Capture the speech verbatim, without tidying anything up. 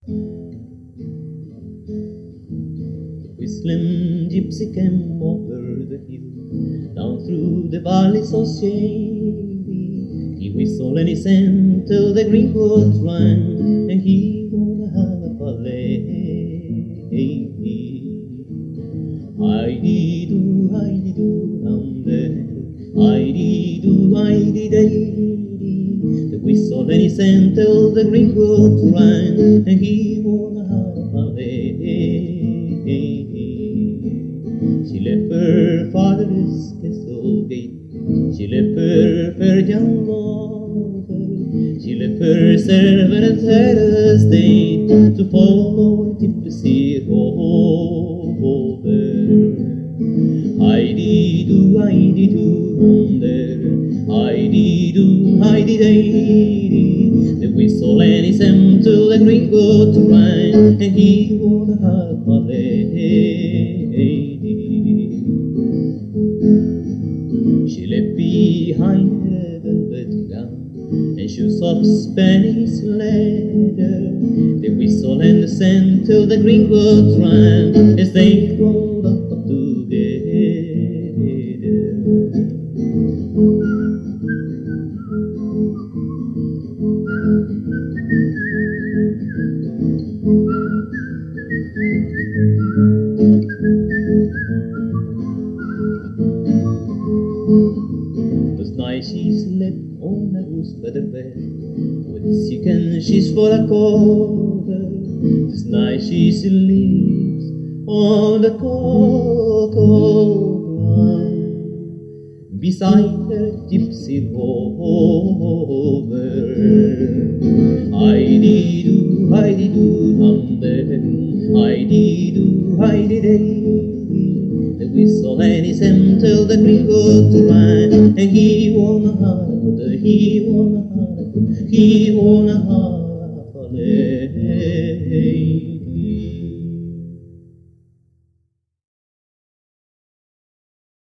Whistling gypsy came over the hill, down through the valley so shady. He whistled and he sang till the greenwoods rang, and he wanna have a lady. Heidi-do, Heidi-do, down there, Heidi-do, Heidi-day. The whistle and he sang till the greenwoods rang, and he wanna have a lady. She left her father's castle gate, she left her fair young mother, she left her servant and her estate to follow a gypsy rover. Heidi-do, Heidi-do, down there, Heidi-do, Heidi-day. The whistle and he sang till the greenwood rang, and he wanna have a lady. She left behind her velvet gown and shoes of Spanish leather. The whistle and the sang till the greenwood rang, as they rode up together. She slept on a goose feather bed with chicken she's for a cover. This night she sleeps on the cocoa ground beside her gypsy rover. Heidi-do, Heidi-do, down there, Heidi-do, Heidi-day. The whistle and he sang till the greenwood rang, and he wanna have, he wanna have, he wanna have a lady.